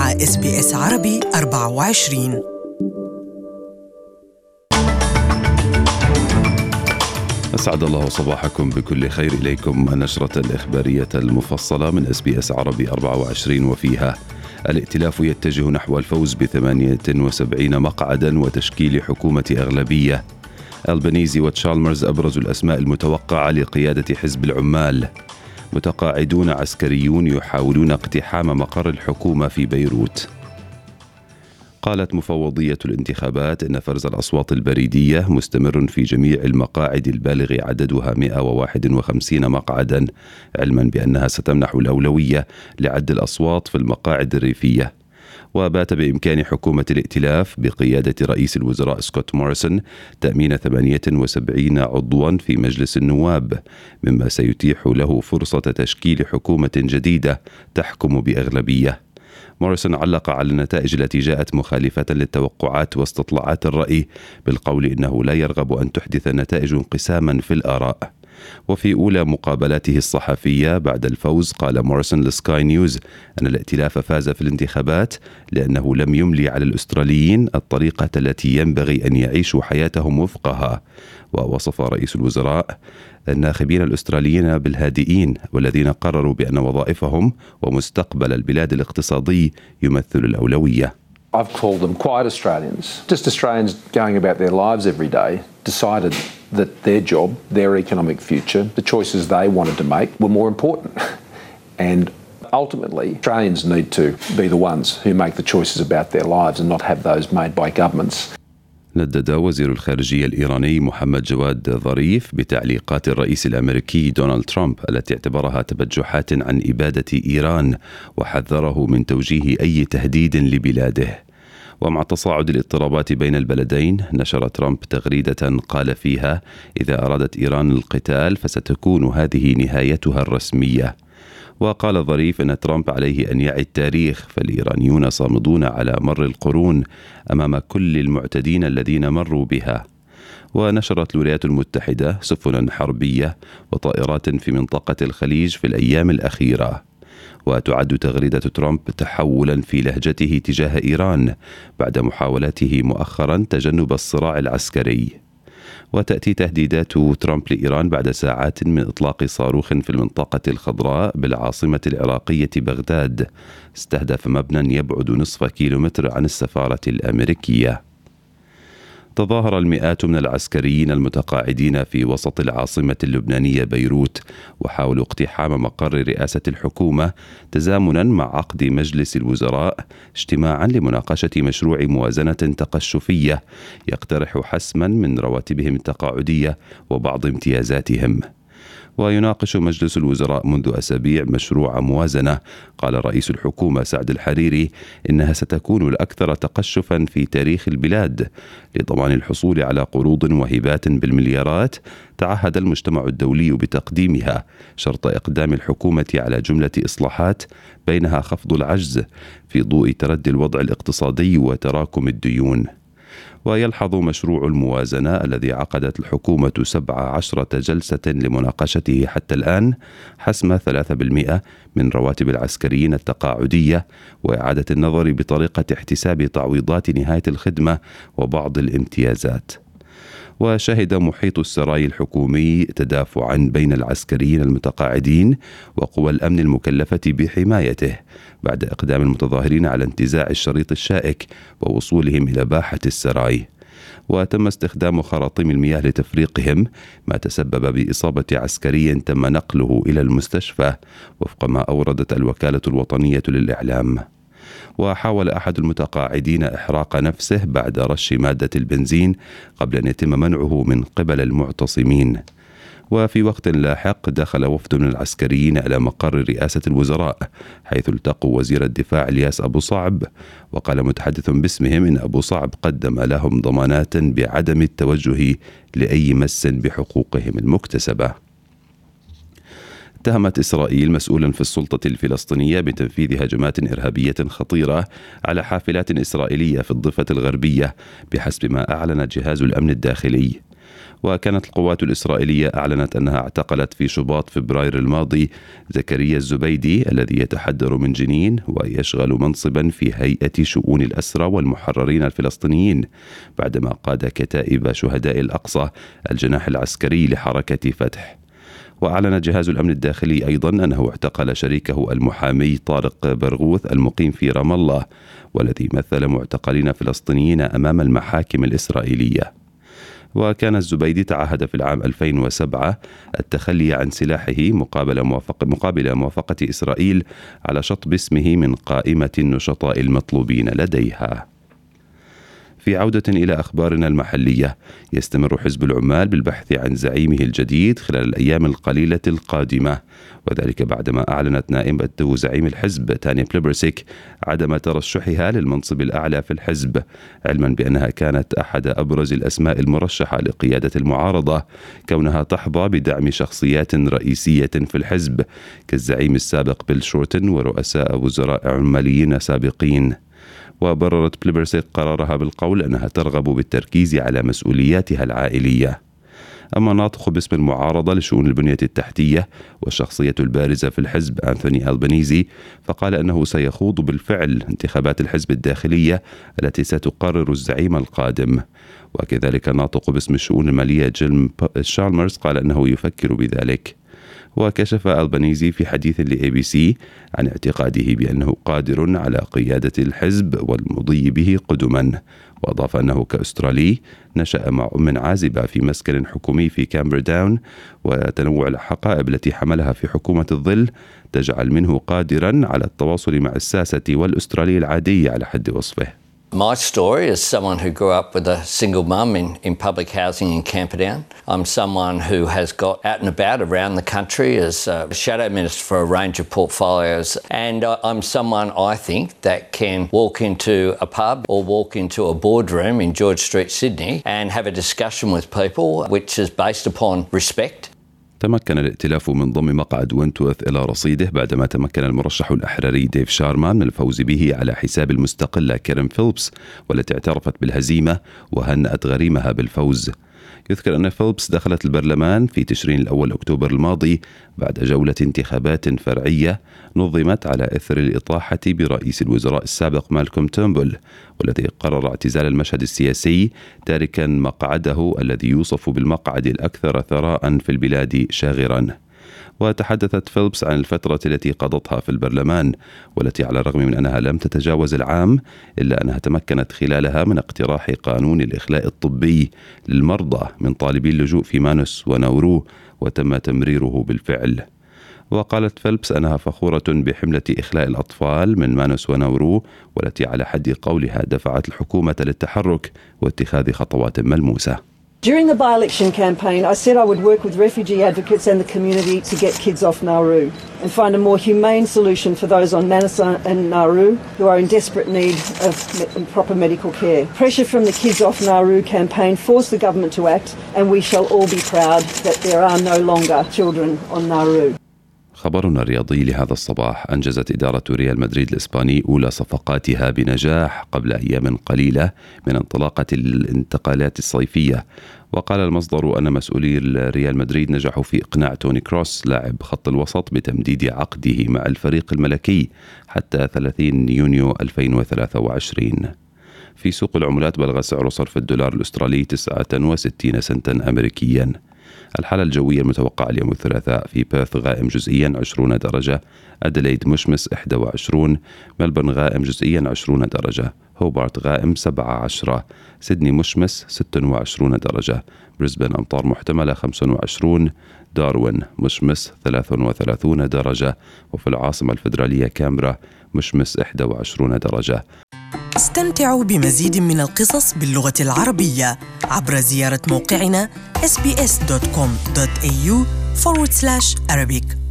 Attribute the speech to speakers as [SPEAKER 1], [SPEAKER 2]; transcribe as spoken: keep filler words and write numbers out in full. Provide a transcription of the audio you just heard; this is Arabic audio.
[SPEAKER 1] مع إس بي إس عربي أربعة وعشرين.
[SPEAKER 2] أسعد الله صباحكم بكل خير. إليكم النشرة الإخبارية المفصلة من إس بي إس عربي أربعة وعشرين، وفيها: الائتلاف يتجه نحو الفوز بثمانية وسبعين مقعدا وتشكيل حكومة أغلبية. ألبانيزي وتشالمرز أبرز الأسماء المتوقعة لقيادة حزب العمال. متقاعدون عسكريون يحاولون اقتحام مقر الحكومة في بيروت. قالت مفوضية الانتخابات إن فرز الأصوات البريدية مستمر في جميع المقاعد البالغ عددها مئة وواحد وخمسين مقعدا، علما بأنها ستمنح الأولوية لعد الأصوات في المقاعد الريفية. وبات بإمكان حكومة الائتلاف بقيادة رئيس الوزراء سكوت موريسون تأمين ثمانية وسبعين عضوا في مجلس النواب، مما سيتيح له فرصة تشكيل حكومة جديدة تحكم بأغلبية. موريسون علق على النتائج التي جاءت مخالفة للتوقعات واستطلاعات الرأي بالقول إنه لا يرغب أن تحدث النتائج انقساما في الآراء. وفي أولى مقابلاته الصحفية بعد الفوز قال موريسون لسكاي نيوز أن الائتلاف فاز في الانتخابات لأنه لم يملي على الأستراليين الطريقة التي ينبغي أن يعيشوا حياتهم وفقها. ووصف رئيس الوزراء الناخبين الأستراليين بالهادئين والذين قرروا بأن وظائفهم ومستقبل البلاد الاقتصادي يمثل الأولوية.
[SPEAKER 3] I've called them quiet Australians, just Australians going about their lives every day, decided that their job, their economic future, the choices they wanted to make were more important. And ultimately, Australians need to be the ones who make the choices about their lives and not have those made by governments.
[SPEAKER 2] ندد وزير الخارجية الإيراني محمد جواد ظريف بتعليقات الرئيس الأمريكي دونالد ترامب التي اعتبرها تبجحات عن إبادة إيران، وحذره من توجيه أي تهديد لبلاده. ومع تصاعد الاضطرابات بين البلدين، نشر ترامب تغريدة قال فيها: إذا أرادت إيران القتال فستكون هذه نهايتها الرسمية. وقال ظريف أن ترامب عليه أن يعي التاريخ، فالإيرانيون صامدون على مر القرون أمام كل المعتدين الذين مروا بها. ونشرت الولايات المتحدة سفنا حربية وطائرات في منطقة الخليج في الأيام الأخيرة. وتعد تغريدة ترامب تحولا في لهجته تجاه إيران بعد محاولاته مؤخرا تجنب الصراع العسكري. وتأتي تهديدات ترامب لإيران بعد ساعات من إطلاق صاروخ في المنطقة الخضراء بالعاصمة العراقية بغداد استهدف مبنى يبعد نصف كيلومتر عن السفارة الأمريكية. تظاهر المئات من العسكريين المتقاعدين في وسط العاصمة اللبنانية بيروت وحاولوا اقتحام مقر رئاسة الحكومة تزامنا مع عقد مجلس الوزراء اجتماعا لمناقشة مشروع موازنة تقشفية يقترح حسما من رواتبهم التقاعدية وبعض امتيازاتهم. ويناقش مجلس الوزراء منذ أسابيع مشروع موازنة قال رئيس الحكومة سعد الحريري إنها ستكون الأكثر تقشفا في تاريخ البلاد لضمان الحصول على قروض وهبات بالمليارات تعهد المجتمع الدولي بتقديمها شرط إقدام الحكومة على جملة إصلاحات بينها خفض العجز في ضوء تردي الوضع الاقتصادي وتراكم الديون. ويلحظ مشروع الموازنة الذي عقدت الحكومة سبع عشرة جلسة لمناقشته حتى الآن حسم ثلاثة بالمئة من رواتب العسكريين التقاعدية وإعادة النظر بطريقة احتساب تعويضات نهاية الخدمة وبعض الامتيازات. وشهد محيط السراي الحكومي تدافعا بين العسكريين المتقاعدين وقوى الأمن المكلفة بحمايته بعد إقدام المتظاهرين على انتزاع الشريط الشائك ووصولهم إلى باحة السراي. وتم استخدام خراطيم المياه لتفريقهم، ما تسبب بإصابة عسكري تم نقله إلى المستشفى وفق ما أوردت الوكالة الوطنية للإعلام. وحاول أحد المتقاعدين إحراق نفسه بعد رش مادة البنزين قبل أن يتم منعه من قبل المعتصمين. وفي وقت لاحق دخل وفد من العسكريين إلى مقر رئاسة الوزراء حيث التقوا وزير الدفاع الياس أبو صعب، وقال متحدث باسمهم إن أبو صعب قدم لهم ضمانات بعدم التوجه لأي مس بحقوقهم المكتسبة. اتهمت إسرائيل مسؤولا في السلطة الفلسطينية بتنفيذ هجمات إرهابية خطيرة على حافلات إسرائيلية في الضفة الغربية بحسب ما أعلن جهاز الأمن الداخلي. وكانت القوات الإسرائيلية أعلنت أنها اعتقلت في شباط فبراير الماضي زكريا الزبيدي الذي يتحدر من جنين ويشغل منصبا في هيئة شؤون الأسرى والمحررين الفلسطينيين بعدما قاد كتائب شهداء الأقصى الجناح العسكري لحركة فتح. وأعلن جهاز الأمن الداخلي أيضا أنه اعتقل شريكه المحامي طارق برغوث المقيم في رام الله والذي مثل معتقلين فلسطينيين أمام المحاكم الإسرائيلية. وكان الزبيدي تعهد في العام ألفين وسبعة التخلي عن سلاحه مقابل موافقة, مقابل موافقة إسرائيل على شطب اسمه من قائمة النشطاء المطلوبين لديها. في عودة إلى أخبارنا المحلية، يستمر حزب العمال بالبحث عن زعيمه الجديد خلال الأيام القليلة القادمة، وذلك بعدما أعلنت نائبة زعيم الحزب تانيا بليبرسيك عدم ترشحها للمنصب الأعلى في الحزب، علما بأنها كانت أحد أبرز الأسماء المرشحة لقيادة المعارضة، كونها تحظى بدعم شخصيات رئيسية في الحزب كالزعيم السابق بيل شورتن ورؤساء وزراء عماليين سابقين. وبررت بليبرسيك قرارها بالقول أنها ترغب بالتركيز على مسؤولياتها العائلية. أما ناطق باسم المعارضة لشؤون البنية التحتية والشخصية البارزة في الحزب أنثوني ألبانيزي فقال أنه سيخوض بالفعل انتخابات الحزب الداخلية التي ستقرر الزعيم القادم. وكذلك ناطق باسم الشؤون المالية جيل شالمرز قال أنه يفكر بذلك. وكشف ألبانيزي في حديث لإي بي سي عن اعتقاده بأنه قادر على قيادة الحزب والمضي به قدما، وأضاف أنه كأسترالي نشأ مع أم عازبة في مسكن حكومي في كامبرداون، وتنوع الحقائب التي حملها في حكومة الظل تجعل منه قادرا على التواصل مع الساسة والأسترالي العادي على حد وصفه.
[SPEAKER 4] My story is someone who grew up with a single mum in, in public housing in Camperdown. I'm someone who has got out and about around the country as a shadow minister for a range of portfolios, and I'm someone, I think, that can walk into a pub or walk into a boardroom in George Street, Sydney and have a discussion with people which is based upon respect.
[SPEAKER 2] تمكن الائتلاف من ضم مقعد وينتورث إلى رصيده بعدما تمكن المرشح الأحراري ديف شارما من الفوز به على حساب المستقلة كيرن فيلبس والتي اعترفت بالهزيمة وهنأت غريمها بالفوز. يذكر أن فيلبس دخلت البرلمان في تشرين الأول أكتوبر الماضي بعد جولة انتخابات فرعية نظمت على إثر الإطاحة برئيس الوزراء السابق مالكوم تيرنبول، والذي قرر اعتزال المشهد السياسي تاركا مقعده الذي يوصف بالمقعد الأكثر ثراء في البلاد شاغرا. وتحدثت فيلبس عن الفترة التي قضتها في البرلمان والتي على الرغم من أنها لم تتجاوز العام إلا أنها تمكنت خلالها من اقتراح قانون الإخلاء الطبي للمرضى من طالبي اللجوء في مانوس وناورو وتم تمريره بالفعل. وقالت فيلبس أنها فخورة بحملة إخلاء الأطفال من مانوس وناورو والتي على حد قولها دفعت الحكومة للتحرك واتخاذ خطوات ملموسة.
[SPEAKER 5] During the by-election campaign, I said I would work with refugee advocates and the community to get kids off Nauru and find a more humane solution for those on Manus and Nauru who are in desperate need of me- proper medical care. Pressure from the Kids Off Nauru campaign forced the government to act, and we shall all be proud that there are no longer children on Nauru.
[SPEAKER 2] خبرنا الرياضي لهذا الصباح: أنجزت إدارة ريال مدريد الإسباني أولى صفقاتها بنجاح قبل أيام قليلة من انطلاقة الانتقالات الصيفية. وقال المصدر أن مسؤولي ريال مدريد نجحوا في إقناع توني كروس لاعب خط الوسط بتمديد عقده مع الفريق الملكي حتى ثلاثين يونيو ألفين وثلاثة وعشرين. في سوق العملات بلغ سعر صرف الدولار الأسترالي تسعة وستين سنتا أمريكيا. الحالة الجوية المتوقعة اليوم الثلاثاء: في بيرث غائم جزئيا عشرون درجة، أديلايد مشمس إحدى وعشرون، ملبورن غائم جزئيا عشرون درجة، هوبارت غائم سبعة عشر، سيدني مشمس ستة وعشرون درجة، بريسبن أمطار محتملة خمسة وعشرين، داروين مشمس ثلاثة وثلاثين درجة، وفي العاصمة الفيدرالية كامبرا مشمس إحدى وعشرون درجة.
[SPEAKER 1] استمتعوا بمزيد من القصص باللغة العربية عبر زيارة موقعنا إس بي إس دوت كوم دوت إيه يو forward slash Arabic.